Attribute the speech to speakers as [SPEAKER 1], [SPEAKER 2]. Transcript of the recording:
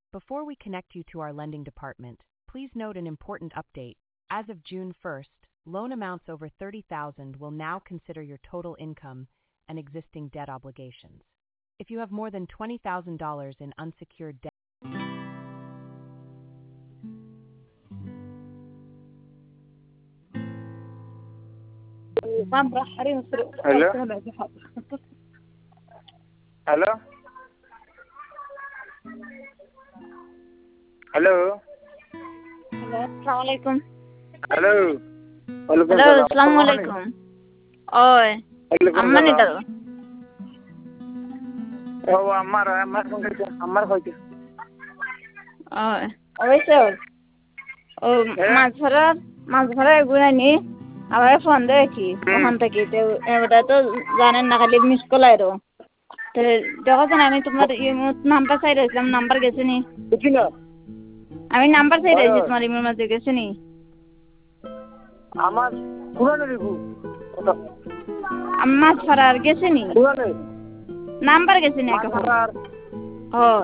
[SPEAKER 1] Before we connect you to our lending department, please note an important update. As of June 1st, loan amounts over $30,000 will now consider your total income and existing debt obligations. If you have more than $20,000 in unsecured debt,
[SPEAKER 2] Hello? Hello? Hello?
[SPEAKER 3] Assalamualaikum.
[SPEAKER 2] Hello?
[SPEAKER 3] Hello, assalamualaikum. Oi, amma ni dal.
[SPEAKER 2] Oh, Ammar কইতে
[SPEAKER 3] Oi. Oise. Oh, মাছ ধরা গুনানি আবার phone দেয় কি ওখান থেকে ওটা তো জানেন না খালি মিস কল আইরো তো যখন আমি তোমার নাম্বার চাই রয়েছিলাম নাম্বার গেছে নি
[SPEAKER 2] বুঝিনা
[SPEAKER 3] আমি নাম্বার চাই রয়েছি তোমার ইমেল মাঝে গেছে নি
[SPEAKER 2] আমার পুরানো রিভু
[SPEAKER 3] মাছ ধরার গেছে নি
[SPEAKER 2] পুরানো
[SPEAKER 3] নাম্বার গেছে নি একটা
[SPEAKER 2] মাছ
[SPEAKER 3] ও